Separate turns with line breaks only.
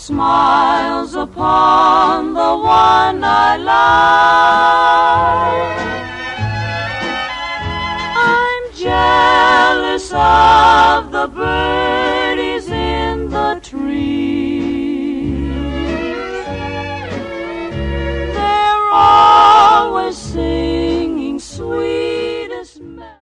smiles upon the one I love. I'm jealous of the birds